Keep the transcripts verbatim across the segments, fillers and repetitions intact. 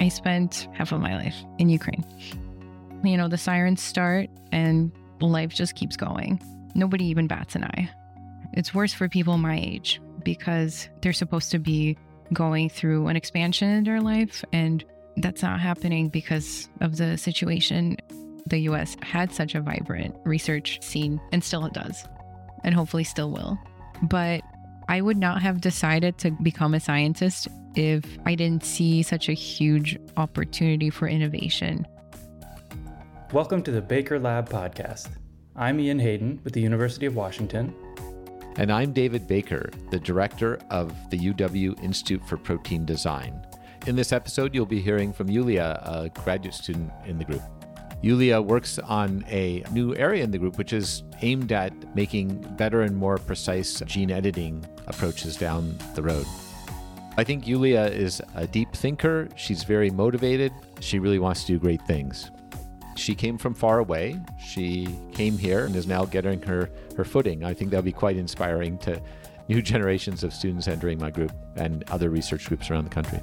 I spent half of my life in Ukraine. You know, the sirens start and life just keeps going. Nobody even bats an eye. It's worse for people my age because they're supposed to be going through an expansion in their life, and that's not happening because of the situation. The U S had such a vibrant research scene and still does, and hopefully still will. But I would not have decided to become a scientist if I didn't see such a huge opportunity for innovation. Welcome to the Baker Lab podcast. I'm Ian Hayden with the University of Washington. And I'm David Baker, the director of the U W Institute for Protein Design. In this episode, you'll be hearing from Yulia, a graduate student in the group. Yulia works on a new area in the group, which is aimed at making better and more precise gene editing approaches down the road. I think Yulia is a deep thinker. She's very motivated. She really wants to do great things. She came from far away. She came here and is now getting her, her footing. I think that'll be quite inspiring to new generations of students entering my group and other research groups around the country.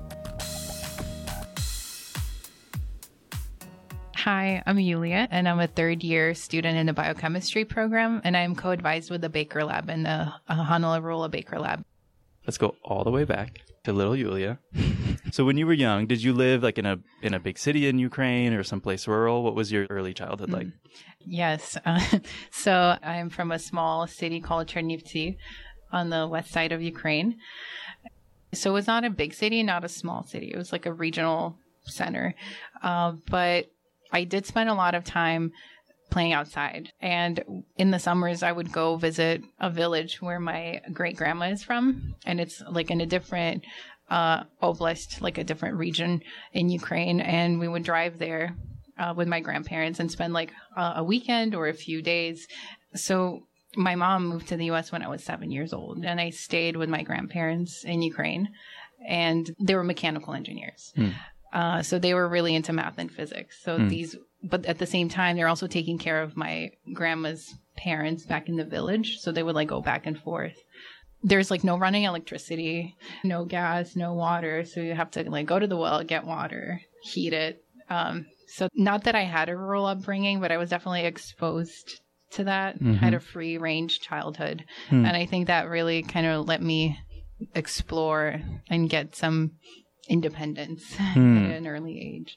Hi, I'm Yulia, and I'm a third year student in the biochemistry program, and I'm co-advised with the Baker Lab in the uh, Honolulu Baker Lab. Let's go all the way back to little Yulia. So when you were young, did you live like in a in a big city in Ukraine or someplace rural? What was your early childhood like? Mm. Yes. Uh, so I'm from a small city called Chernivtsi on the west side of Ukraine. So it's not a big city, not a small city. It was like a regional center. Uh, but I did spend a lot of time playing outside. And in the summers, I would go visit a village where my great grandma is from. And it's like in a different uh, oblast, like a different region in Ukraine. And we would drive there uh, with my grandparents and spend like uh, a weekend or a few days. So my mom moved to the U S when I was seven years old. And I stayed with my grandparents in Ukraine. And they were mechanical engineers. Hmm. Uh, so they were really into math and physics. So mm. these, but at the same time, they're also taking care of my grandma's parents back in the village. So they would like go back and forth. There's like no running electricity, no gas, no water. So you have to like go to the well, get water, heat it. Um, so not that I had a rural upbringing, but I was definitely exposed to that. Mm-hmm. I had a free range childhood. Mm. And I think that really kind of let me explore and get some independence hmm. at an early age.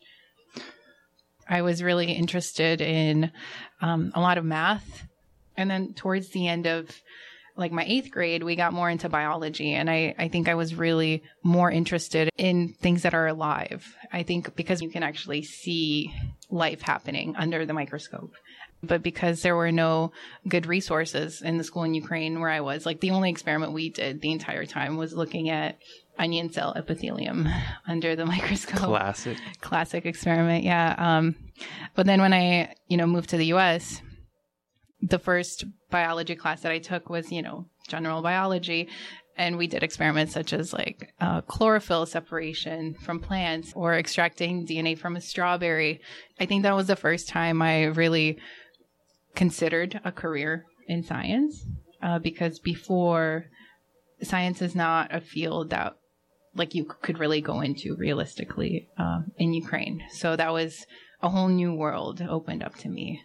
I was really interested in um, a lot of math. And then towards the end of like my eighth grade, we got more into biology. And I, I think I was really more interested in things that are alive. I think because you can actually see life happening under the microscope. But because there were no good resources in the school in Ukraine where I was, like the only experiment we did the entire time was looking at onion cell epithelium under the microscope. Classic. Classic experiment, yeah. Um, but then when I, you know, moved to the U S, the first biology class that I took was, you know, general biology. And we did experiments such as like uh, chlorophyll separation from plants or extracting D N A from a strawberry. I think that was the first time I really considered a career in science uh, because before, science is not a field that like you could really go into realistically uh, in Ukraine. So that was a whole new world opened up to me.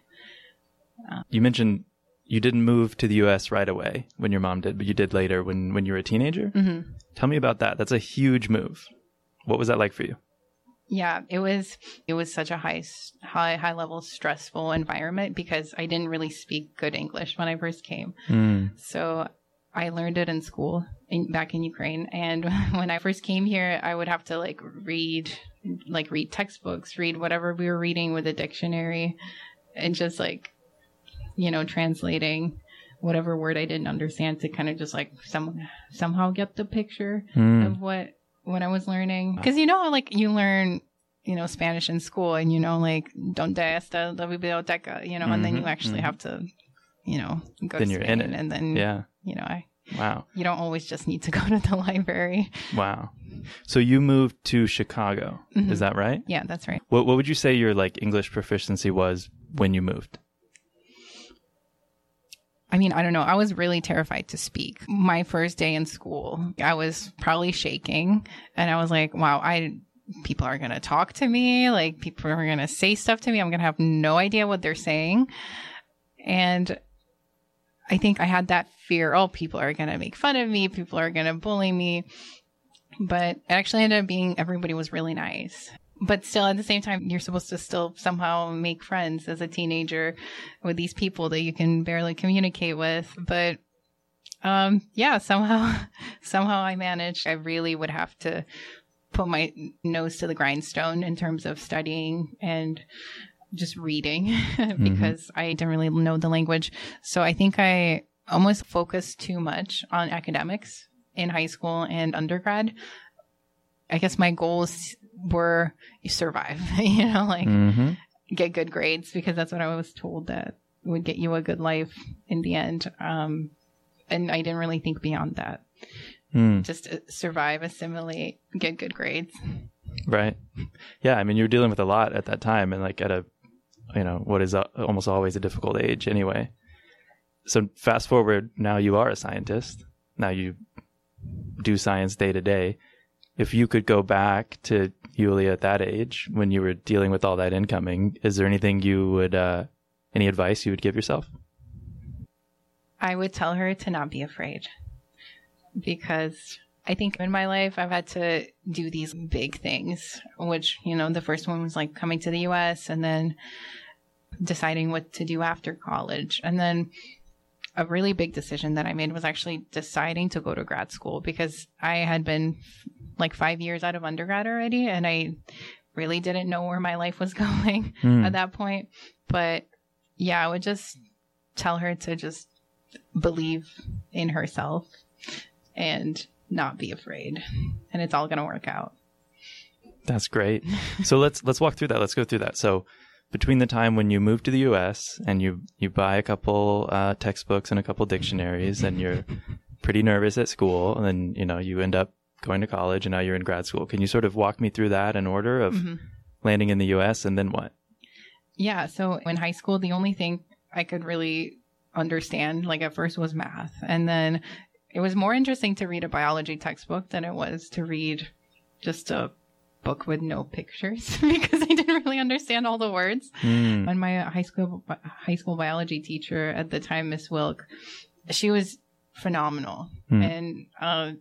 Uh, you mentioned you didn't move to the U S right away when your mom did, but you did later when, when you were a teenager. Mm-hmm. Tell me about that. That's a huge move. What was that like for you? Yeah, it was it was such a high high high level stressful environment because I didn't really speak good English when I first came. Mm. So I learned it in school in, back in Ukraine. And when I first came here, I would have to like read, like read textbooks, read whatever we were reading with a dictionary and just like, you know, translating whatever word I didn't understand to kind of just like some, somehow get the picture mm. of what, what I was learning. Because, you know, like you learn, you know, Spanish in school and, you know, like, donde está la biblioteca, you know, mm-hmm, and then you actually mm-hmm. have to, you know, go then to you're Spain in it. And then, yeah. you know, I, wow. You don't always just need to go to the library. Wow. So you moved to Chicago. Mm-hmm. Is that right? Yeah, that's right. What What would you say your like English proficiency was when you moved? I mean, I don't know. I was really terrified to speak. My first day in school, I was probably shaking and I was like, wow, I people are going to talk to me. Like people are going to say stuff to me. I'm going to have no idea what they're saying. And I think I had that fear. Oh, people are going to make fun of me. People are going to bully me. But it actually ended up being everybody was really nice. But still, at the same time, you're supposed to still somehow make friends as a teenager with these people that you can barely communicate with. But um, yeah, somehow, somehow I managed. I really would have to put my nose to the grindstone in terms of studying and just reading because mm-hmm. I didn't really know the language. So I think I almost focused too much on academics in high school and undergrad. I guess my goals were you survive, you know, like mm-hmm. get good grades because that's what I was told that would get you a good life in the end. Um, and I didn't really think beyond that. Mm. Just survive, assimilate, get good grades. Right. Yeah. I mean, you were dealing with a lot at that time and like at a, you know, what is a, almost always a difficult age anyway. So fast forward, now you are a scientist. Now you do science day to day. If you could go back to Yulia at that age when you were dealing with all that incoming, is there anything you would, uh, any advice you would give yourself? I would tell her to not be afraid because I think in my life I've had to do these big things, which, you know, the first one was like coming to the U S and then deciding what to do after college. And then a really big decision that I made was actually deciding to go to grad school because I had been like five years out of undergrad already and I really didn't know where my life was going mm. at that point. But yeah, I would just tell her to just believe in herself and not be afraid, and it's all going to work out. That's great. So let's let's walk through that. Let's go through that. So between the time when you move to the U S and you you buy a couple uh, textbooks and a couple dictionaries and you're pretty nervous at school, and then you know you end up going to college and now you're in grad school. Can you sort of walk me through that in order of mm-hmm. landing in the U S and then what? Yeah. So in high school, the only thing I could really understand like at first was math, and then it was more interesting to read a biology textbook than it was to read just a book with no pictures because I didn't really understand all the words. Mm. And my high school high school biology teacher at the time, Miss Wilk, she was phenomenal, mm. and uh,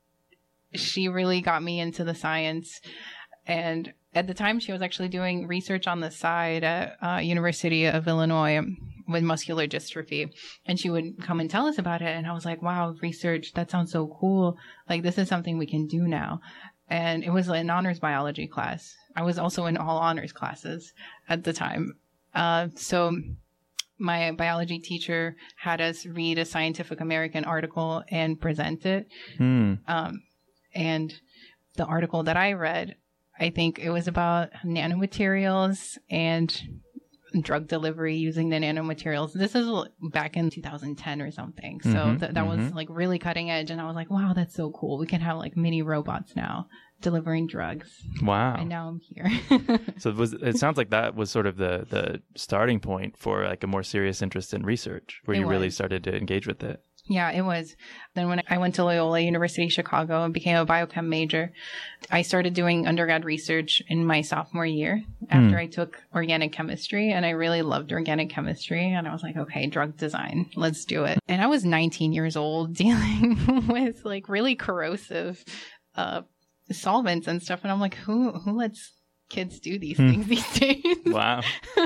she really got me into the science. And at the time, she was actually doing research on the side at uh, University of Illinois with muscular dystrophy. And she would come and tell us about it. And I was like, wow, research, that sounds so cool. Like, this is something we can do now. And it was an honors biology class. I was also in all honors classes at the time. Uh, so my biology teacher had us read a Scientific American article and present it. Mm. Um, and the article that I read, I think it was about nanomaterials and drug delivery using the nanomaterials. This is back in two thousand ten or something. So mm-hmm, th- that mm-hmm. was like really cutting edge. And I was like, wow, that's so cool. We can have like mini robots now delivering drugs. Wow. And now I'm here. So it was, it sounds like that was sort of the, the starting point for like a more serious interest in research where it you was. really started to engage with it. Yeah, it was. Then when I went to Loyola University Chicago and became a biochem major, I started doing undergrad research in my sophomore year after mm. I took organic chemistry, and I really loved organic chemistry. And I was like, okay, drug design, let's do it. And I was nineteen years old dealing with like really corrosive uh, solvents and stuff. And I'm like, who who lets kids do these mm. things these days? Wow.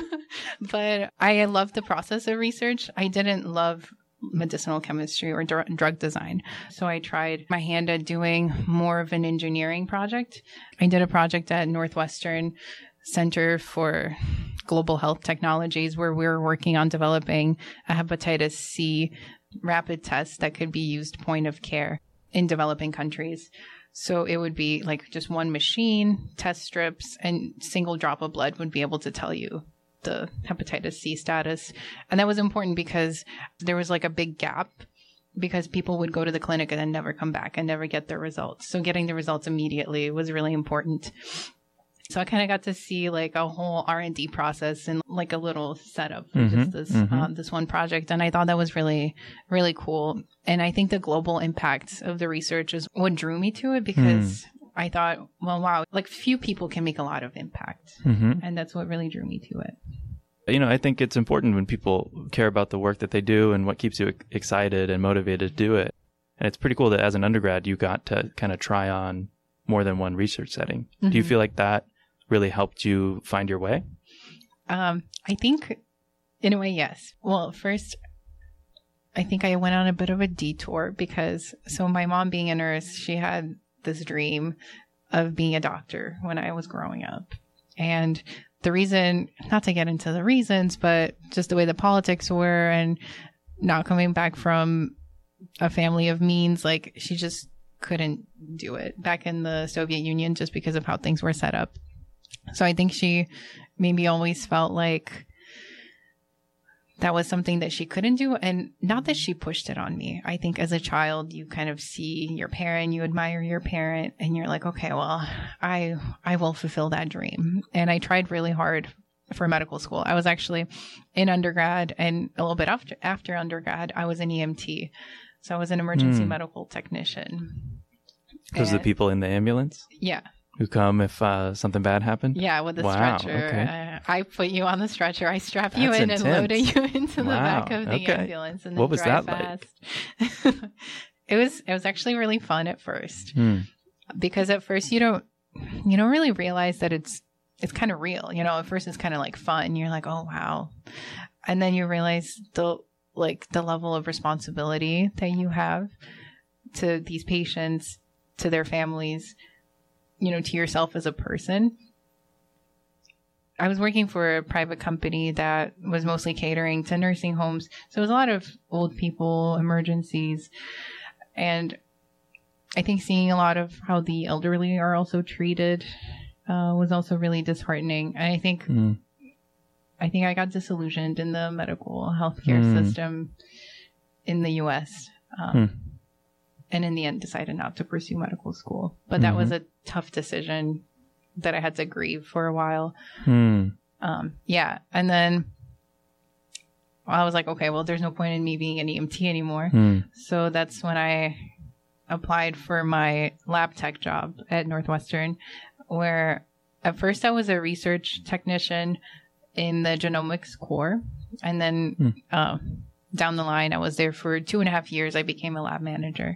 But I loved the process of research. I didn't love medicinal chemistry or dr- drug design. So I tried my hand at doing more of an engineering project. I did a project at Northwestern Center for Global Health Technologies where we were working on developing a hepatitis C rapid test that could be used point of care in developing countries. So it would be like just one machine, test strips, and single drop of blood would be able to tell you the hepatitis C status. And that was important because there was like a big gap because people would go to the clinic and then never come back and never get their results. So getting the results immediately was really important. So I kind of got to see like a whole R and D process and like a little setup for mm-hmm, just this, mm-hmm. um, this one project. And I thought that was really, really cool. And I think the global impact of the research is what drew me to it because mm. I thought, well, wow, like few people can make a lot of impact. Mm-hmm. And that's what really drew me to it. You know, I think it's important when people care about the work that they do and what keeps you excited and motivated to do it. And it's pretty cool that as an undergrad, you got to kind of try on more than one research setting. Mm-hmm. Do you feel like that really helped you find your way? Um, I think in a way, yes. Well, first, I think I went on a bit of a detour because, so my mom being a nurse, she had this dream of being a doctor when I was growing up. And the reason, not to get into the reasons, but just the way the politics were and not coming back from a family of means, like she just couldn't do it back in the Soviet Union just because of how things were set up. So I think she maybe always felt like that was something that she couldn't do. And not that she pushed it on me. I think as a child, you kind of see your parent, you admire your parent, and you're like, okay, well, I I will fulfill that dream. And I tried really hard for medical school. I was actually in undergrad, and a little bit after, after undergrad, I was an E M T. So I was an emergency mm. medical technician. Because the people in the ambulance? Yeah. Who come if uh, something bad happened? Yeah, with the wow, stretcher. Okay. Uh, I put you on the stretcher. I strap you That's in intense. and load you into the wow, back of the okay. ambulance. And then what was drive that fast. like? it was it was actually really fun at first. Hmm. Because at first you don't you don't really realize that it's it's kind of real. You know, at first it's kind of like fun. You're like, oh wow. And then you realize the like the level of responsibility that you have to these patients, to their families, you know, to yourself as a person. I was working for a private company that was mostly catering to nursing homes. So it was a lot of old people, emergencies. And I think seeing a lot of how the elderly are also treated uh, was also really disheartening. And I think, mm. I think I got disillusioned in the medical healthcare mm. system in the U S Um, mm. And in the end, decided not to pursue medical school. But that mm-hmm. was a tough decision that I had to grieve for a while. Hmm. Um, yeah. And then I was like, okay, well, there's no point in me being an E M T anymore. Hmm. So that's when I applied for my lab tech job at Northwestern, where at first I was a research technician in the genomics core. And then hmm. uh, down the line, I was there for two and a half years. I became a lab manager.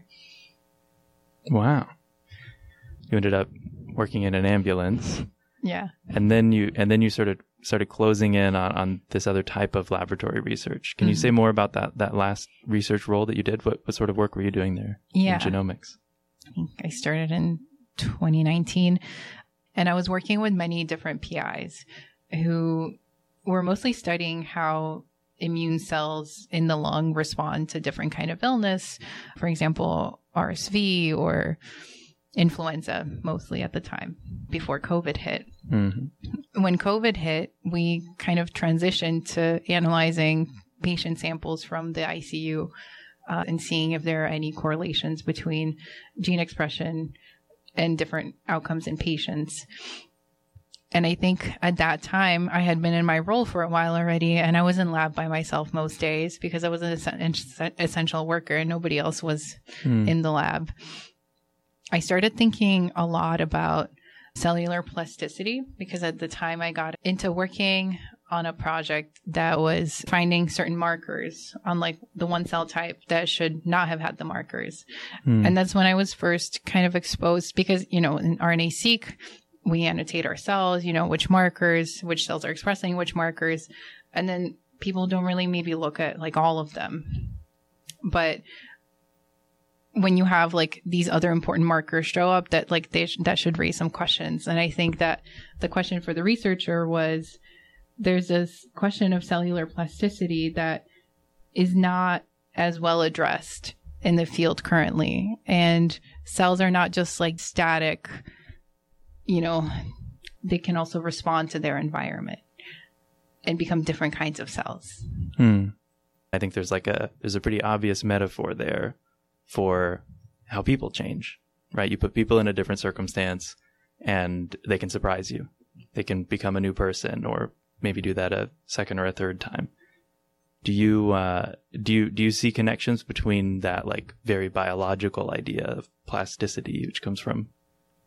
Wow. You ended up working in an ambulance. Yeah. And then you and then you sort of started closing in on, on this other type of laboratory research. Can mm-hmm. you say more about that that last research role that you did? What what sort of work were you doing there yeah. in genomics? I think I started in twenty nineteen, and I was working with many different P Is who were mostly studying how immune cells in the lung respond to different kind of illness. For example, R S V or influenza, mostly at the time before COVID hit. Mm-hmm. When COVID hit, we kind of transitioned to analyzing patient samples from the I C U uh, and seeing if there are any correlations between gene expression and different outcomes in patients. And I think at that time, I had been in my role for a while already, and I was in lab by myself most days because I was an essential worker and nobody else was mm. in the lab. I started thinking a lot about cellular plasticity because at the time I got into working on a project that was finding certain markers on like the one cell type that should not have had the markers. Mm. And that's when I was first kind of exposed because, you know, in R N A-seq, we annotate our cells, you know, which markers, which cells are expressing which markers. And then people don't really maybe look at like all of them. But when you have like these other important markers show up that like they sh- that should raise some questions. And I think that the question for the researcher was there's this question of cellular plasticity that is not as well addressed in the field currently. And cells are not just like static, you know, they can also respond to their environment and become different kinds of cells. Hmm. I think there's like a, there's a pretty obvious metaphor there for how people change, right? You put people in a different circumstance and they can surprise you. They can become a new person or maybe do that a second or a third time. Do you, uh, do you, do you see connections between that like very biological idea of plasticity, which comes from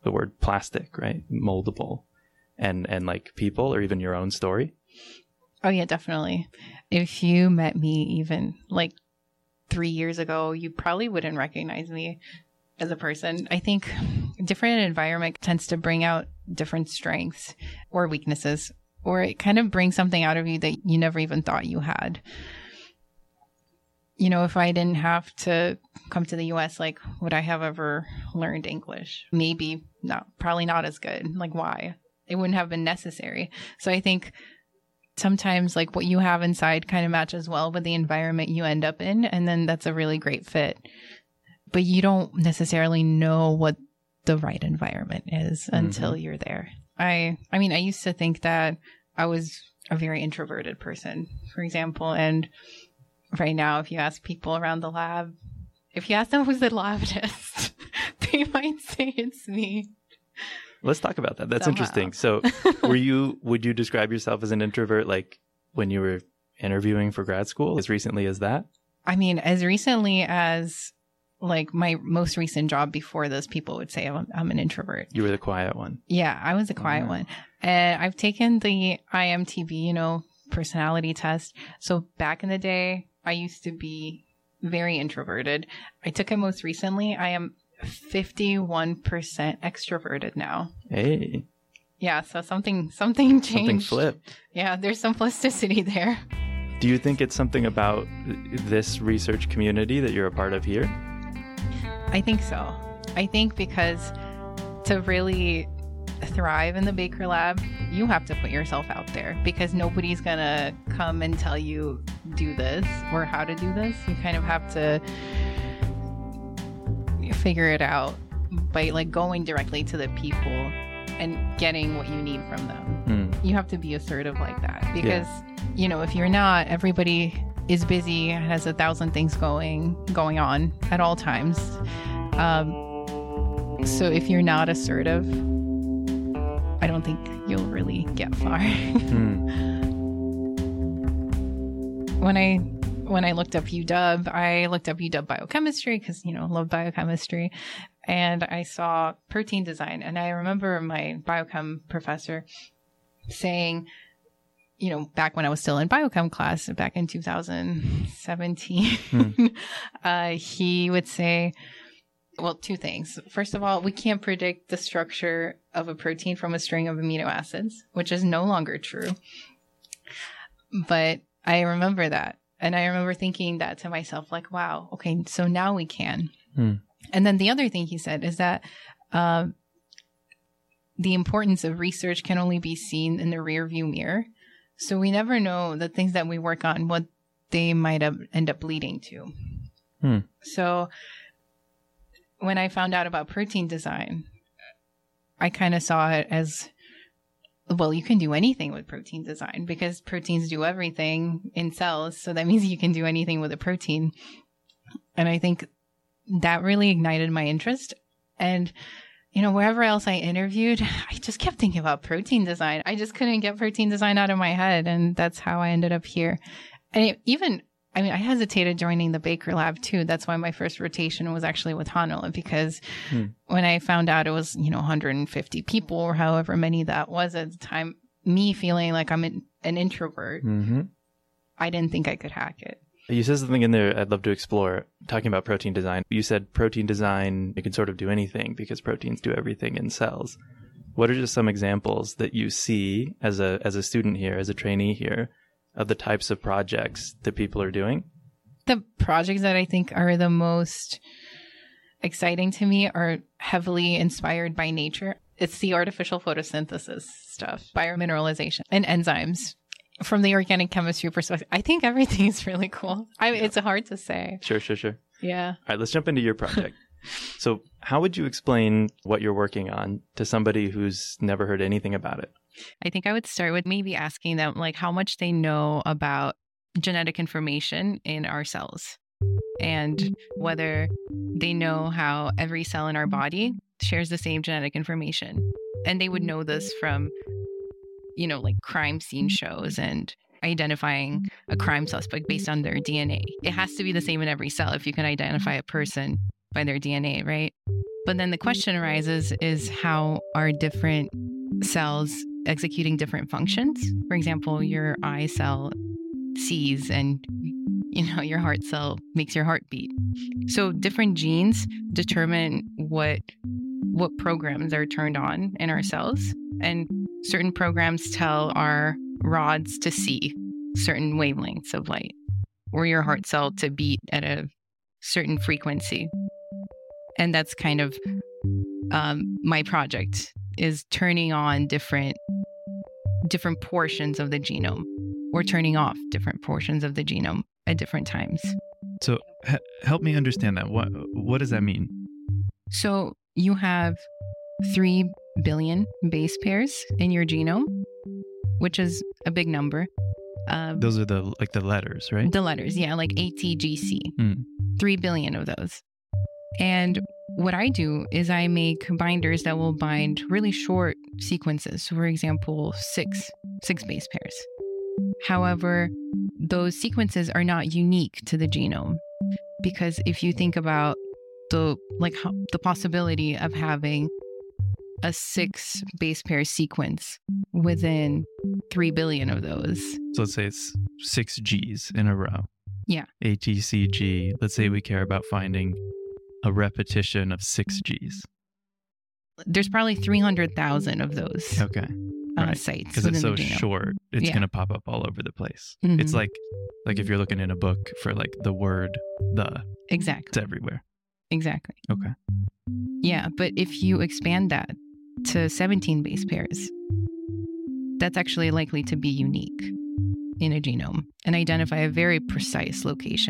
the word plastic, right? Moldable, and and like people or even your own story. Oh yeah, definitely. If you met me even like three years ago, you probably wouldn't recognize me as a person. I think different environment tends to bring out different strengths or weaknesses, or it kind of brings something out of you that you never even thought you had. You know, if I didn't have to come to the U S, like, would I have ever learned English? Maybe not, probably not as good. Like, why? It wouldn't have been necessary. So I think sometimes like what you have inside kind of matches well with the environment you end up in. And then that's a really great fit. But you don't necessarily know what the right environment is mm-hmm. until you're there. I, I mean, I used to think that I was a very introverted person, for example, and right now, if you ask people around the lab, if you ask them who's the lab test, they might say it's me. Let's talk about that. That's Somehow. Interesting. So were you, would you describe yourself as an introvert like when you were interviewing for grad school as recently as that? I mean, as recently as like my most recent job before this, people would say I'm, I'm an introvert. You were the quiet one. Yeah, I was the quiet oh. one. And I've taken the I M T B, you know, personality test. So back in the day, I used to be very introverted. I took it most recently. I am fifty-one percent extroverted now. Hey. Yeah, so something something changed. Something flipped. Yeah, there's some plasticity there. Do you think it's something about this research community that you're a part of here? I think so. I think because to really thrive in the Baker Lab, you have to put yourself out there because nobody's going to come and tell you do this or how to do this. You kind of have to figure it out by like going directly to the people and getting what you need from them. Mm. You have to be assertive like that because, yeah. you know, if you're not, everybody is busy, has a thousand things going going on at all times. Um, so if you're not assertive, I don't think you'll really get far. mm. When I when I looked up U W, I looked up U W biochemistry because, you know, I love biochemistry. And I saw protein design. And I remember my biochem professor saying, you know, back when I was still in biochem class, back in two thousand seventeen, mm. uh, he would say, well, two things. First of all, we can't predict the structure of a protein from a string of amino acids, which is no longer true. But I remember that. And I remember thinking that to myself, like, wow, okay, so now we can. Hmm. And then the other thing he said is that uh, the importance of research can only be seen in the rearview mirror. So we never know the things that we work on, what they might have, end up leading to. Hmm. So when I found out about protein design, I kind of saw it as, well, you can do anything with protein design because proteins do everything in cells. So that means you can do anything with a protein. And I think that really ignited my interest. And, you know, wherever else I interviewed, I just kept thinking about protein design. I just couldn't get protein design out of my head. And that's how I ended up here. And it, even I mean, I hesitated joining the Baker Lab too. That's why my first rotation was actually with Hannu, because hmm. when I found out it was, you know, one hundred fifty people or however many that was at the time, me feeling like I'm an, an introvert, mm-hmm. I didn't think I could hack it. You said something in there I'd love to explore, talking about protein design. You said protein design, it can sort of do anything because proteins do everything in cells. What are just some examples that you see as a as a student here, as a trainee here, of the types of projects that people are doing? The projects that I think are the most exciting to me are heavily inspired by nature. It's the artificial photosynthesis stuff, biomineralization, and enzymes. From the organic chemistry perspective, I think everything is really cool. I mean, yeah. It's hard to say. Sure, sure, sure. Yeah. All right, let's jump into your project. So how would you explain what you're working on to somebody who's never heard anything about it? I think I would start with maybe asking them like how much they know about genetic information in our cells and whether they know how every cell in our body shares the same genetic information. And they would know this from, you know, like crime scene shows and identifying a crime suspect based on their D N A. It has to be the same in every cell if you can identify a person by their D N A, right? But then the question arises is how are different cells executing different functions? For example, your eye cell sees and, you know, your heart cell makes your heart beat. So different genes determine what what programs are turned on in our cells, and certain programs tell our rods to see certain wavelengths of light, or your heart cell to beat at a certain frequency. And that's kind of um, my project, is turning on different different portions of the genome, or turning off different portions of the genome at different times. So h- help me understand that. What what does that mean? So you have three billion base pairs in your genome, which is a big number. Uh, Those are the like the letters, right? the letters, yeah, like A, T, G, C. Mm. Three billion of those. And what I do is I make binders that will bind really short sequences. So for example, six, six base pairs. However, those sequences are not unique to the genome, because if you think about the like how, the possibility of having a six base pair sequence within three billion of those. So let's say it's six G's in a row. Yeah. A, T, C, G. Let's say we care about finding a repetition of six G's. There's probably three hundred thousand of those Okay. uh, Right. sites Because within it's so the genome. short, it's Yeah. going to pop up all over the place. Mhm. It's like like if you're looking in a book for like the word the, Exactly. it's everywhere. Exactly. Okay. Yeah, but if you expand that to seventeen base pairs, that's actually likely to be unique in a genome and identify a very precise location.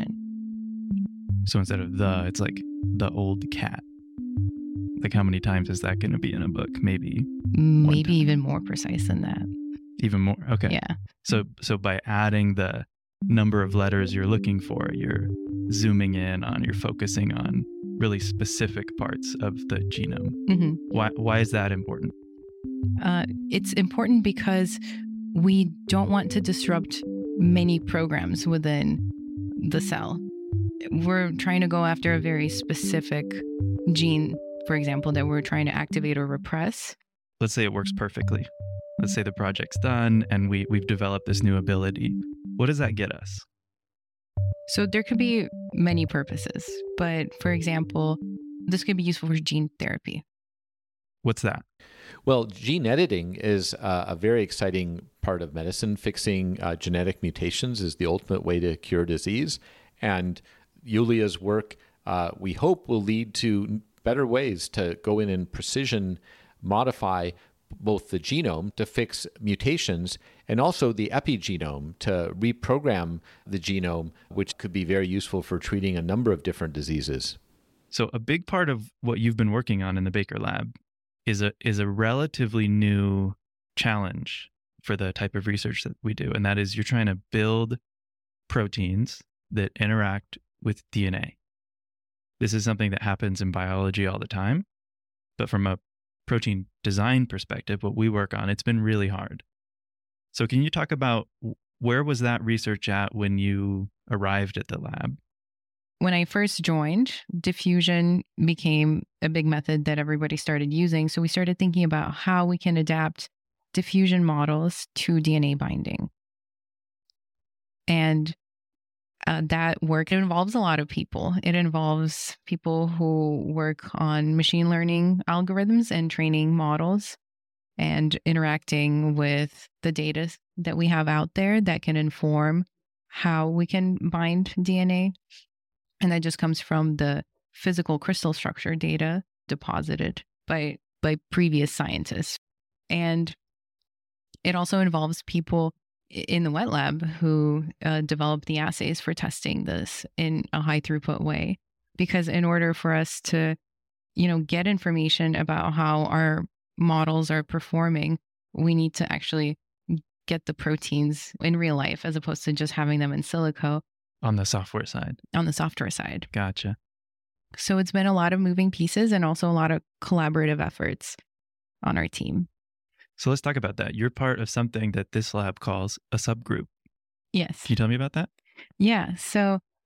So instead of the, it's like the old cat. Like how many times is that going to be in a book? Maybe Maybe time. even more precise than that. even more. Okay. Yeah. So so by adding the number of letters you're looking for, you're zooming in on, you're focusing on really specific parts of the genome. hmm Why why is that important? Uh, it's important because we don't want to disrupt many programs within the cell. We're trying to go after a very specific gene, for example, that we're trying to activate or repress. Let's say it works perfectly. Let's say the project's done and we, we've developed this new ability. What does that get us? So there could be many purposes, but for example, this could be useful for gene therapy. What's that? Well, gene editing is uh, a very exciting part of medicine. Fixing uh, genetic mutations is the ultimate way to cure disease. And Yulia's work, uh, we hope, will lead to better ways to go in and precision modify both the genome to fix mutations and also the epigenome to reprogram the genome, which could be very useful for treating a number of different diseases. So a big part of what you've been working on in the Baker Lab is a is a relatively new challenge for the type of research that we do, and that is you're trying to build proteins that interact with D N A. This is something that happens in biology all the time, but from a protein design perspective, what we work on, it's been really hard. So can you talk about where was that research at when you arrived at the lab? When I first joined, diffusion became a big method that everybody started using. So we started thinking about how we can adapt diffusion models to D N A binding. And uh, that work, it involves a lot of people. It involves people who work on machine learning algorithms and training models and interacting with the data that we have out there that can inform how we can bind D N A. And that just comes from the physical crystal structure data deposited by by previous scientists. And it also involves people in the wet lab who uh, develop the assays for testing this in a high throughput way. Because in order for us to, you know, get information about how our models are performing, we need to actually get the proteins in real life as opposed to just having them in silico. On the software side. On the software side. Gotcha. So it's been a lot of moving pieces and also a lot of collaborative efforts on our team. So let's talk about that. You're part of something that this lab calls a subgroup. Yes. Can you tell me about that? Yeah. So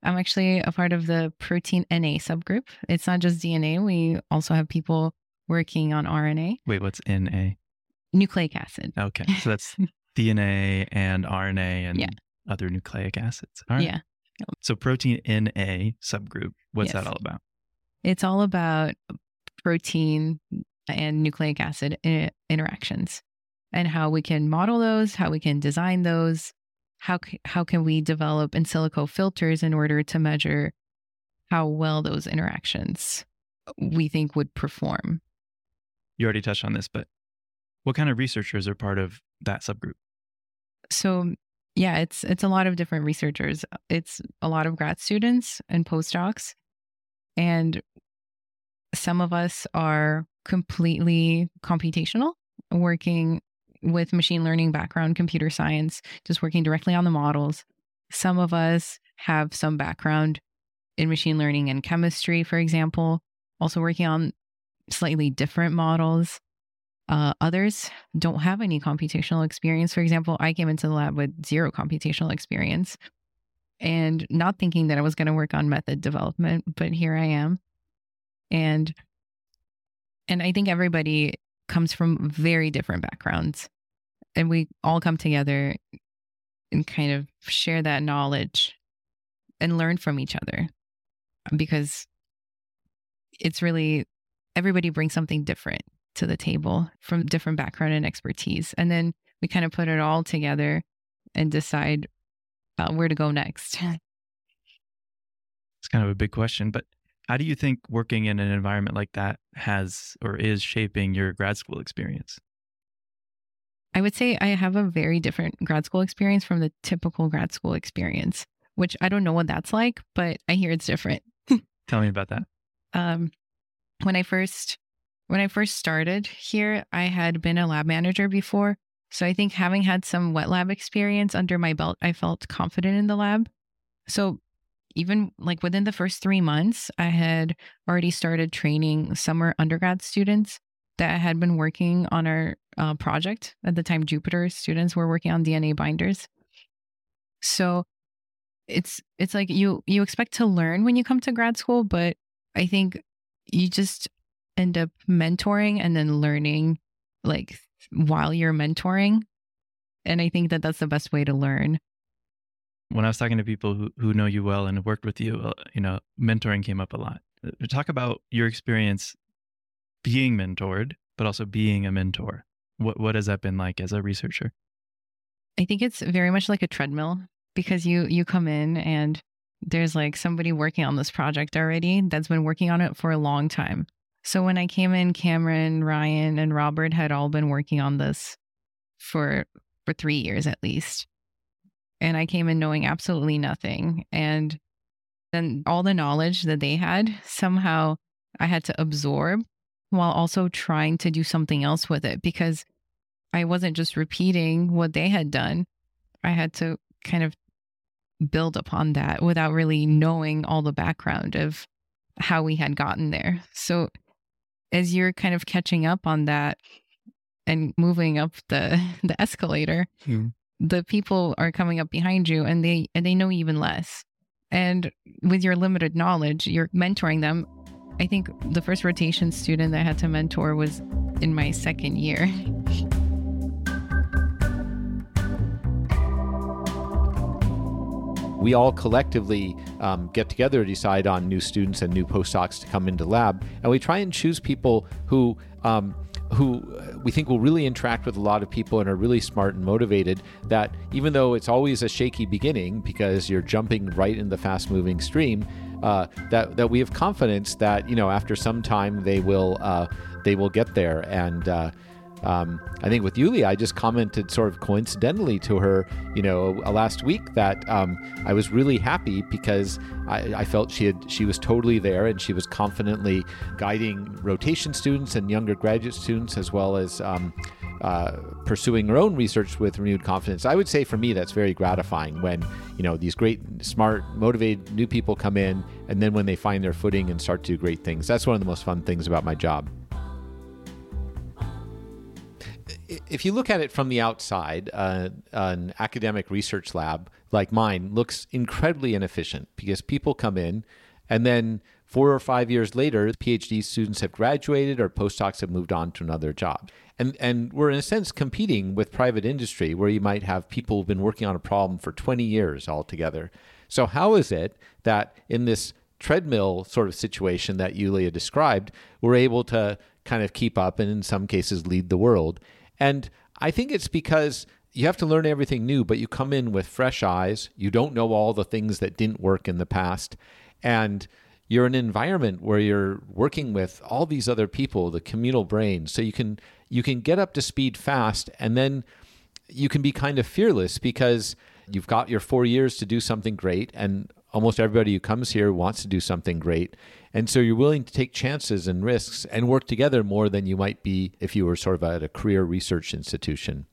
I'm actually a part of the protein N A subgroup. It's not just D N A. We also have people working on R N A. Wait, what's N A? Nucleic acid. Okay. So that's D N A and R N A and Yeah. other nucleic acids. All right. Yeah. So protein N A subgroup, what's Yes. that all about? It's all about protein and nucleic acid i- interactions and how we can model those, how we can design those, how c- how can we develop in silico filters in order to measure how well those interactions we think would perform. You already touched on this, but what kind of researchers are part of that subgroup? So yeah, it's it's a lot of different researchers. It's a lot of grad students and postdocs, and some of us are completely computational, working with machine learning background, computer science, just working directly on the models. Some of us have some background in machine learning and chemistry, for example, also working on slightly different models. Uh, others don't have any computational experience. For example, I came into the lab with zero computational experience and not thinking that I was going to work on method development, but here I am. And and I think everybody comes from very different backgrounds, and we all come together and kind of share that knowledge and learn from each other, because it's really, everybody brings something different to the table from different background and expertise. And then we kind of put it all together and decide uh, where to go next. It's kind of a big question, but how do you think working in an environment like that has or is shaping your grad school experience? I would say I have a very different grad school experience from the typical grad school experience, which I don't know what that's like, but I hear it's different. Tell me about that. Um, when I first when I first started here, I had been a lab manager before. So I think having had some wet lab experience under my belt, I felt confident in the lab. So even like within the first three months, I had already started training summer undergrad students that had been working on our uh, project. At the time, Jupiter students were working on D N A binders. So it's it's like you you expect to learn when you come to grad school, but I think you just end up mentoring and then learning like while you're mentoring. And I think that that's the best way to learn. When I was talking to people who, who know you well and have worked with you, uh, you know, mentoring came up a lot. Talk about your experience being mentored, but also being a mentor. What what has that been like as a researcher? I think it's very much like a treadmill, because you you come in and there's like somebody working on this project already that's been working on it for a long time. So when I came in, Cameron, Ryan, and Robert had all been working on this for for three years at least. And I came in knowing absolutely nothing. And then all the knowledge that they had, somehow I had to absorb while also trying to do something else with it, because I wasn't just repeating what they had done. I had to kind of build upon that without really knowing all the background of how we had gotten there. So as you're kind of catching up on that and moving up the, the escalator, Hmm. the people are coming up behind you and they and they know even less. And with your limited knowledge, you're mentoring them. I think the first rotation student that I had to mentor was in my second year. We all collectively um, get together to decide on new students and new postdocs to come into lab, and we try and choose people who um, who we think will really interact with a lot of people and are really smart and motivated, that even though it's always a shaky beginning because you're jumping right in the fast-moving stream, uh, that that we have confidence that, you know, after some time they will uh, they will get there. And uh, um, I think with Yulia, I just commented sort of coincidentally to her, you know, last week that um, I was really happy because I, I felt she had she was totally there and she was confidently guiding rotation students and younger graduate students, as well as um, uh, pursuing her own research with renewed confidence. I would say for me, that's very gratifying when, you know, these great, smart, motivated new people come in, and then when they find their footing and start to do great things. That's one of the most fun things about my job. if you look at it from the outside, uh, an academic research lab like mine looks incredibly inefficient because people come in and then four or five years later, PhD students have graduated or postdocs have moved on to another job. And and we're in a sense competing with private industry where you might have people who've been working on a problem for twenty years altogether. So how is it that in this treadmill sort of situation that Yulia described, we're able to kind of keep up and in some cases lead the world? And I think it's because you have to learn everything new, but you come in with fresh eyes. You don't know all the things that didn't work in the past. And you're in an environment where you're working with all these other people, the communal brain. So you can you can get up to speed fast, and then you can be kind of fearless because you've got your four years to do something great, and almost everybody who comes here wants to do something great. And so you're willing to take chances and risks and work together more than you might be if you were sort of at a career research institution.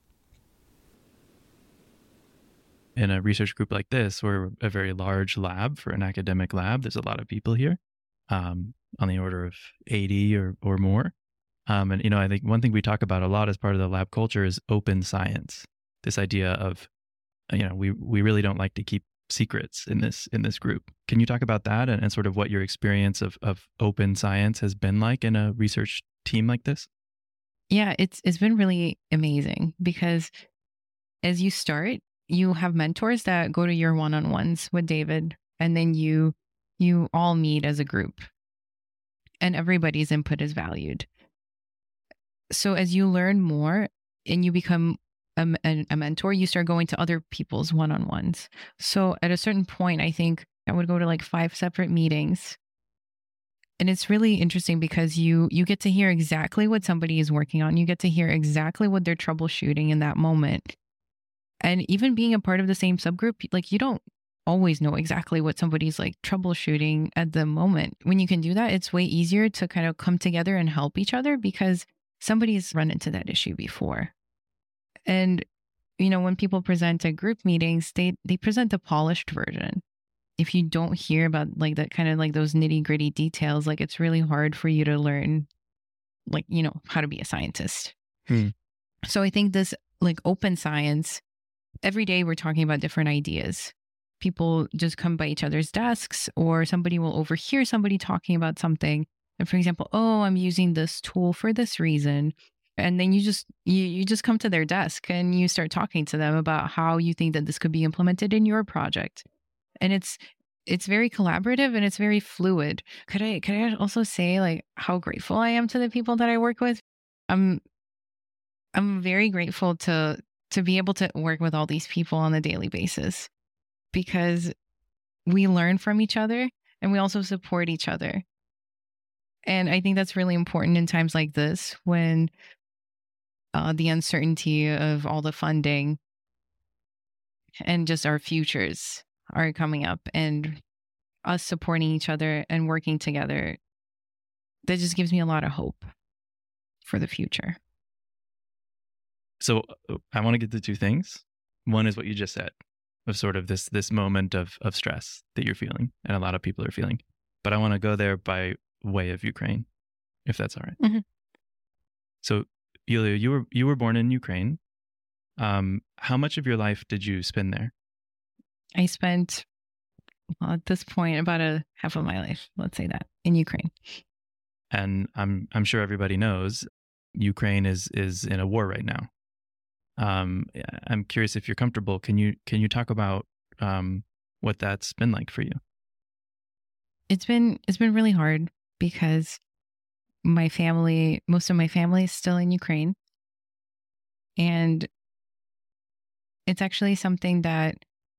In a research group like this, we're a very large lab for an academic lab. There's a lot of people here, um, on the order of eighty or, or more. Um, and, you know, I think one thing we talk about a lot as part of the lab culture is open science. This idea of, you know, we, we really don't like to keep secrets in this in this group. Can you talk about that and, and sort of what your experience of, of open science has been like in a research team like this? Yeah, it's it's been really amazing because as you start, you have mentors that go to your one-on-ones with David, and then you you all meet as a group, and everybody's input is valued. So as you learn more and you become a, a, a mentor, you start going to other people's one-on-ones. So at a certain point, I think I would go to like five separate meetings. And it's really interesting because you you get to hear exactly what somebody is working on. You get to hear exactly what they're troubleshooting in that moment. And even being a part of the same subgroup, like you don't always know exactly what somebody's like troubleshooting at the moment. When you can do that, it's way easier to kind of come together and help each other because somebody's run into that issue before. And, you know, when people present at group meetings, they, they present the polished version. If you don't hear about like that kind of like those nitty gritty details, like it's really hard for you to learn, like, you know, how to be a scientist. Hmm. So I think this like open science, every day we're talking about different ideas. People just come by each other's desks, or somebody will overhear somebody talking about something. And for example, oh, I'm using this tool for this reason. And then you just you, you just come to their desk and you start talking to them about how you think that this could be implemented in your project. And it's it's very collaborative and it's very fluid. Could I could I also say like how grateful I am to the people that I work with? I'm I'm very grateful to to be able to work with all these people on a daily basis because we learn from each other and we also support each other. And I think that's really important in times like this when uh, the uncertainty of all the funding and just our futures are coming up, and us supporting each other and working together. That just gives me a lot of hope for the future. So uh, I want to get to two things. One is what you just said, of sort of this this moment of of stress that you're feeling and a lot of people are feeling. But I want to go there by way of Ukraine, if that's all right. Mm-hmm. So Yulia, you were you were born in Ukraine. Um, how much of your life did you spend there? I spent, well, at this point, about a half of my life, let's say that, in Ukraine. And I'm I'm sure everybody knows Ukraine is is in a war right now. Um, I'm curious if you're comfortable. Can you can you talk about um, what that's been like for you? It's been it's been really hard because my family, most of my family is still in Ukraine. And it's actually something that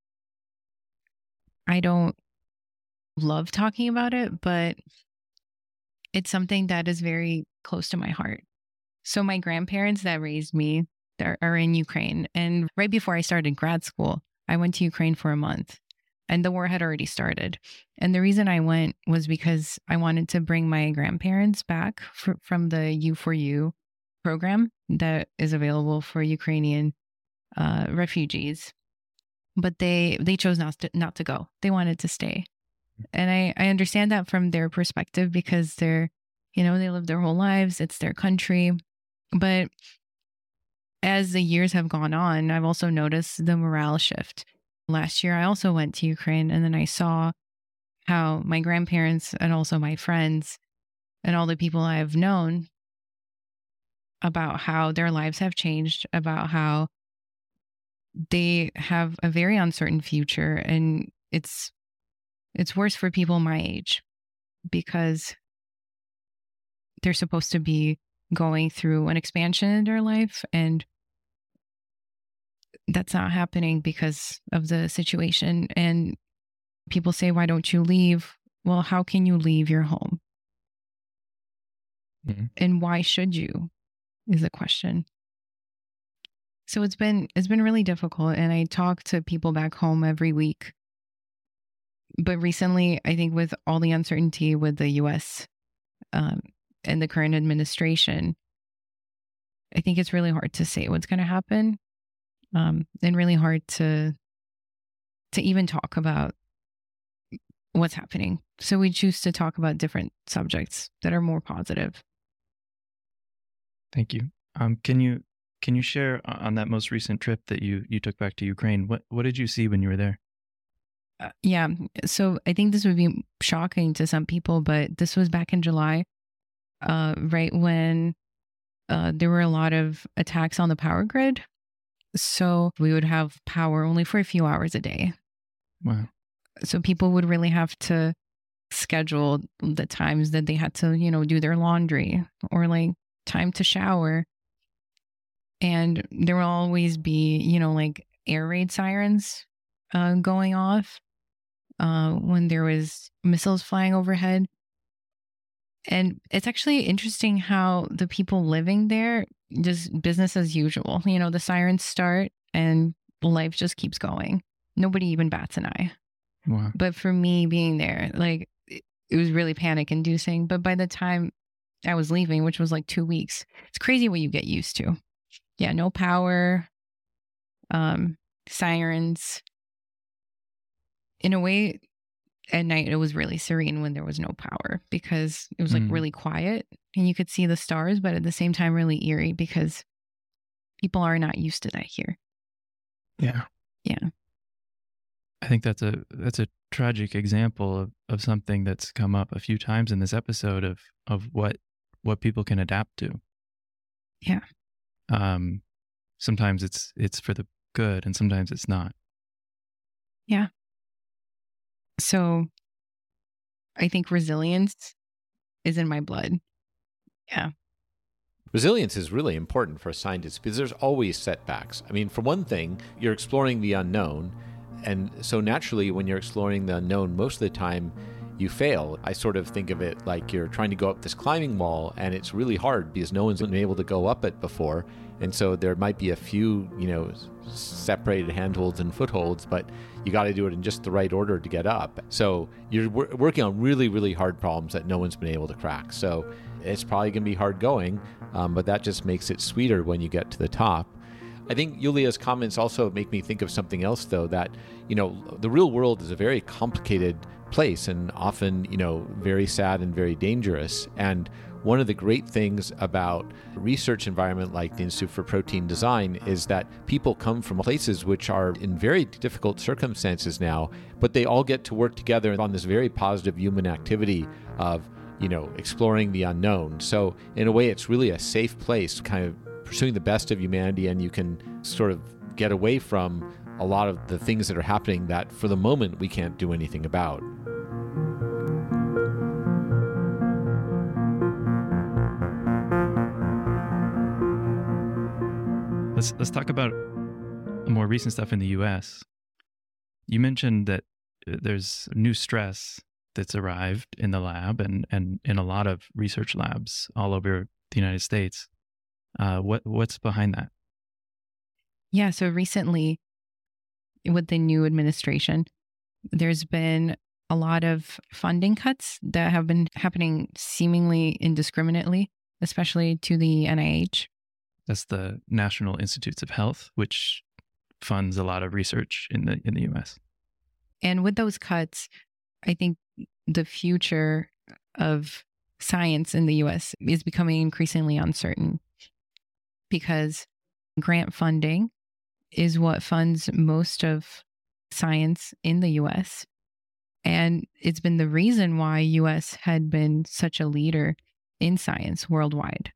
I don't love talking about it, but it's something that is very close to my heart. So my grandparents that raised me are in Ukraine. And right before I started grad school, I went to Ukraine for a month. And the war had already started. And the reason I went was because I wanted to bring my grandparents back for, from the U four U program that is available for Ukrainian uh, refugees. But they they chose not to, not to go. They wanted to stay. And I, I understand that from their perspective because they're, you know, they live their whole lives. It's their country. But as the years have gone on, I've also noticed the morale shift. Last year, I also went to Ukraine, and then I saw how my grandparents and also my friends and all the people I've known, about how their lives have changed, about how they have a very uncertain future. And it's it's worse for people my age because they're supposed to be going through an expansion in their life, and that's not happening because of the situation. And people say, why don't you leave? Well, how can you leave your home? Mm-hmm. And why should you is the question. So it's been it's been really difficult, and I talk to people back home every week. But recently, I think with all the uncertainty with the U S um, and the current administration, I think it's really hard to say what's going to happen, um, and really hard to to even talk about what's happening. So we choose to talk about different subjects that are more positive. Thank you. Um, can you can you share on that most recent trip that you you took back to Ukraine? What what did you see when you were there? Uh, yeah, so I think this would be shocking to some people, but this was back in July, uh, right when uh, there were a lot of attacks on the power grid. So we would have power only for a few hours a day. Wow. So people would really have to schedule the times that they had to, you know, do their laundry or like time to shower. And there will always be, you know, like air raid sirens uh, going off uh, when there was missiles flying overhead. And it's actually interesting how the people living there, just business as usual. You know, the sirens start and life just keeps going. Nobody even bats an eye. Wow. But for me being there, like, it was really panic inducing. But by the time I was leaving, which was like two weeks, it's crazy what you get used to. Yeah, no power, um, sirens. In a way, at night, it was really serene when there was no power because it was like mm. really quiet and you could see the stars, but at the same time, really eerie because people are not used to that here. Yeah. Yeah. I think that's a that's a tragic example of, of something that's come up a few times in this episode of of what what people can adapt to. Yeah. Um, sometimes it's it's for the good, and sometimes it's not. Yeah. So, I think resilience is in my blood. Yeah. Resilience is really important for a scientist because there's always setbacks. I mean, for one thing, you're exploring the unknown. And so naturally, when you're exploring the unknown, most of the time you fail. I sort of think of it like you're trying to go up this climbing wall and it's really hard because no one's been able to go up it before. And so there might be a few, you know, separated handholds and footholds, but you got to do it in just the right order to get up. So you're wor- working on really, really hard problems that no one's been able to crack. So it's probably going to be hard going, um, but that just makes it sweeter when you get to the top. I think Yulia's comments also make me think of something else, though, that, you know, the real world is a very complicated place and often, you know, very sad and very dangerous. And one of the great things about a research environment like the Institute for Protein Design is that people come from places which are in very difficult circumstances now, but they all get to work together on this very positive human activity of, you know, exploring the unknown. So in a way, it's really a safe place, kind of pursuing the best of humanity, and you can sort of get away from a lot of the things that are happening that for the moment we can't do anything about. Let's let's talk about more recent stuff in the U S. You mentioned that there's new stress that's arrived in the lab and, and in a lot of research labs all over the United States. Uh, what what's behind that? Yeah, so recently with the new administration, there's been a lot of funding cuts that have been happening seemingly indiscriminately, especially to the N I H. That's the National Institutes of Health, which funds a lot of research in the in the U S. And with those cuts, I think the future of science in the U S is becoming increasingly uncertain because grant funding is what funds most of science in the U S. And it's been the reason why U S had been such a leader in science worldwide.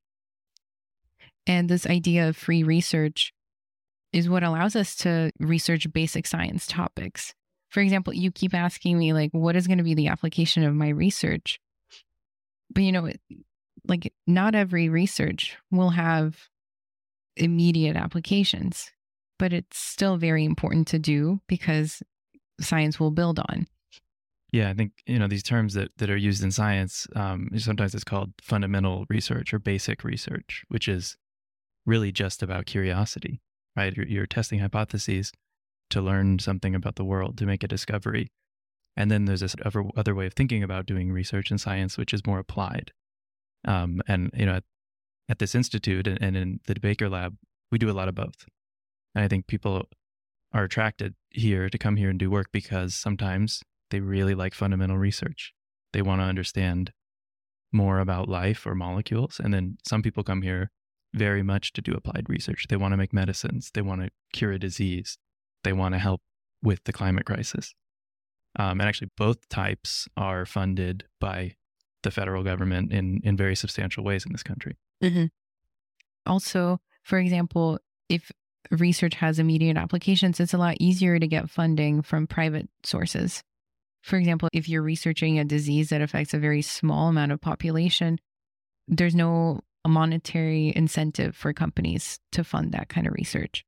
And this idea of free research is what allows us to research basic science topics. For example, you keep asking me, like, what is going to be the application of my research? But, you know, like, not every research will have immediate applications, but it's still very important to do because science will build on. Yeah, I think, you know, these terms that, that are used in science, um, sometimes it's called fundamental research or basic research, which is really just about curiosity, right? You're, you're testing hypotheses to learn something about the world, to make a discovery. And then there's this other, other way of thinking about doing research in science, which is more applied. Um, and, you know, at, at this institute and, and in the Baker Lab, we do a lot of both. And I think people are attracted here to come here and do work because sometimes they really like fundamental research. They want to understand more about life or molecules. And then some people come here very much to do applied research. They want to make medicines. They want to cure a disease. They want to help with the climate crisis. Um, and actually, both types are funded by the federal government in, in very substantial ways in this country. Mm-hmm. Also, for example, if research has immediate applications, it's a lot easier to get funding from private sources. For example, if you're researching a disease that affects a very small amount of population, there's no monetary incentive for companies to fund that kind of research.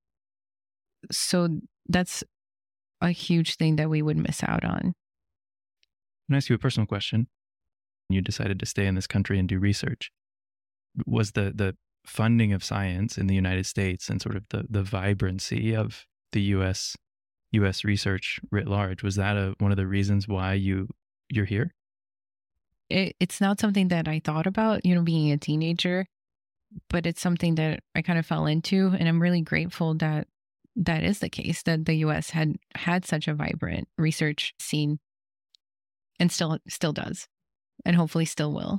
So that's a huge thing that we would miss out on. Can I ask you a personal question? You decided to stay in this country and do research. Was the, the funding of science in the United States and sort of the, the vibrancy of the U S U S research writ large, was that a, one of the reasons why you, you're here? It, it's not something that I thought about, you know, being a teenager, but it's something that I kind of fell into. And I'm really grateful that that is the case, that the U S had had such a vibrant research scene and still still does, and hopefully still will.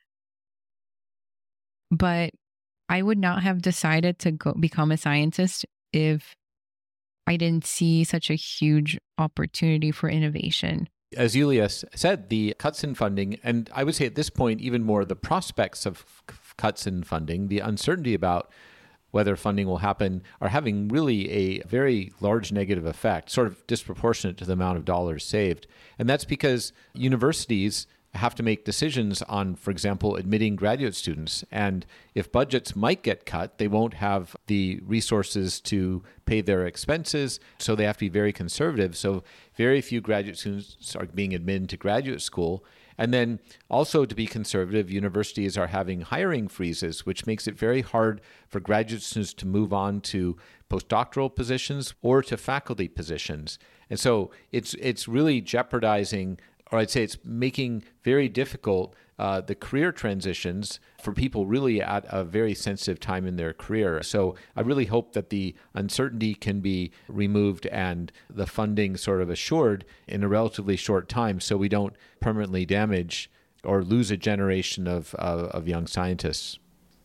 But I would not have decided to go become a scientist if I didn't see such a huge opportunity for innovation. As Yulia said, the cuts in funding, and I would say at this point, even more the prospects of cuts in funding, the uncertainty about whether funding will happen, are having really a very large negative effect, sort of disproportionate to the amount of dollars saved. And that's because universities have to make decisions on, for example, admitting graduate students. And if budgets might get cut, they won't have the resources to pay their expenses. So they have to be very conservative. So very few graduate students are being admitted to graduate school. And then also to be conservative, universities are having hiring freezes, which makes it very hard for graduate students to move on to postdoctoral positions or to faculty positions. And so it's it's really jeopardizing, or I'd say it's making very difficult uh, the career transitions for people really at a very sensitive time in their career. So I really hope that the uncertainty can be removed and the funding sort of assured in a relatively short time so we don't permanently damage or lose a generation of, uh, of young scientists.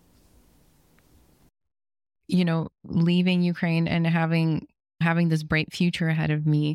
You know, leaving Ukraine and having having this bright future ahead of me,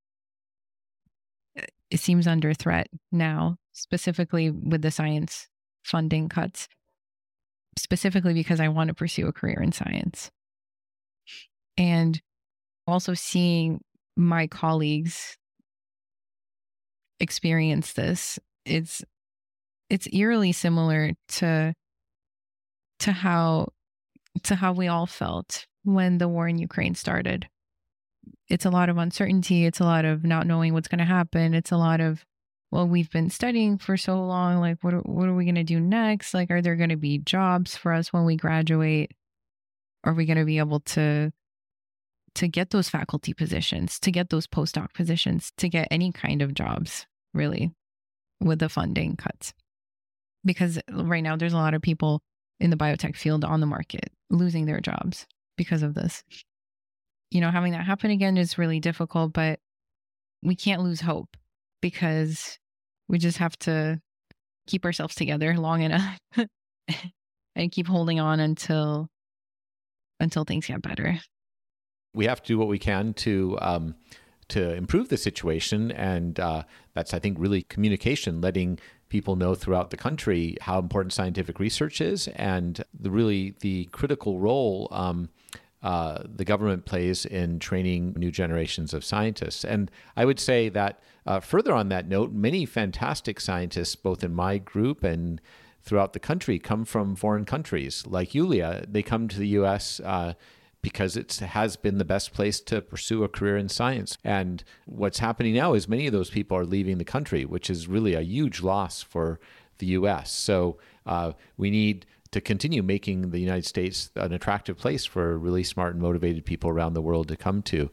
it seems under threat now, specifically with the science funding cuts, specifically because I want to pursue a career in science. And also seeing my colleagues experience this, it's it's eerily similar to to how to how we all felt when the war in Ukraine started. It's a lot of uncertainty. It's a lot of not knowing what's going to happen. It's a lot of, well, we've been studying for so long. Like, what, what are we going to do next? Like, are there going to be jobs for us when we graduate? Are we going to be able to, to get those faculty positions, to get those postdoc positions, to get any kind of jobs, really, with the funding cuts? Because right now there's a lot of people in the biotech field on the market losing their jobs because of this. You know, having that happen again is really difficult, but we can't lose hope because we just have to keep ourselves together long enough and keep holding on until until things get better. We have to do what we can to um, to improve the situation, and uh, that's, I think, really communication, letting people know throughout the country how important scientific research is, and the really the critical role um, uh, the government plays in training new generations of scientists. And I would say that uh, further on that note, many fantastic scientists, both in my group and throughout the country, come from foreign countries. Like Yulia, they come to the U S uh, because it has been the best place to pursue a career in science. And what's happening now is many of those people are leaving the country, which is really a huge loss for the U S. So uh, we need to continue making the United States an attractive place for really smart and motivated people around the world to come to.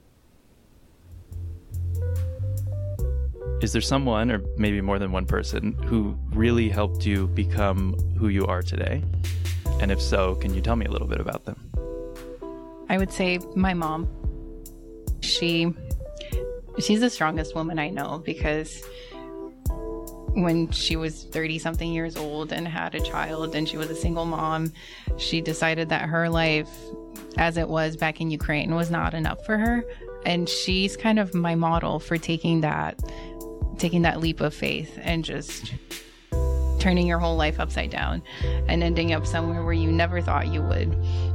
Is there someone, or maybe more than one person, who really helped you become who you are today? And if so, can you tell me a little bit about them? I would say my mom. She, she's the strongest woman I know, because when she was thirty something years old and had a child and she was a single mom, she decided that her life as it was back in Ukraine was not enough for her. And she's kind of my model for taking that, taking that leap of faith and just turning your whole life upside down and ending up somewhere where you never thought you would.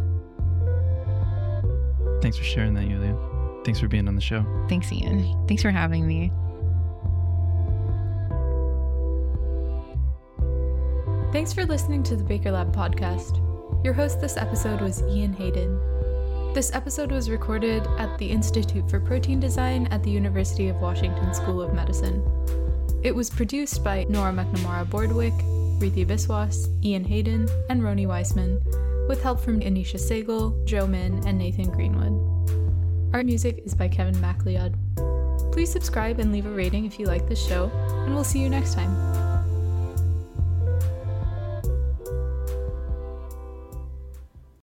Thanks for sharing that, Yulia. Thanks for being on the show. Thanks, Ian. Thanks for having me. Thanks for listening to the Baker Lab podcast. Your host this episode was Ian Hayden. This episode was recorded at the Institute for Protein Design at the University of Washington School of Medicine. It was produced by Nora McNamara Bordwick, Rithi Biswas, Ian Hayden, and Roni Weissman, with help from Anisha Segal, Joe Min, and Nathan Greenwood. Our music is by Kevin MacLeod. Please subscribe and leave a rating if you like this show, and we'll see you next time.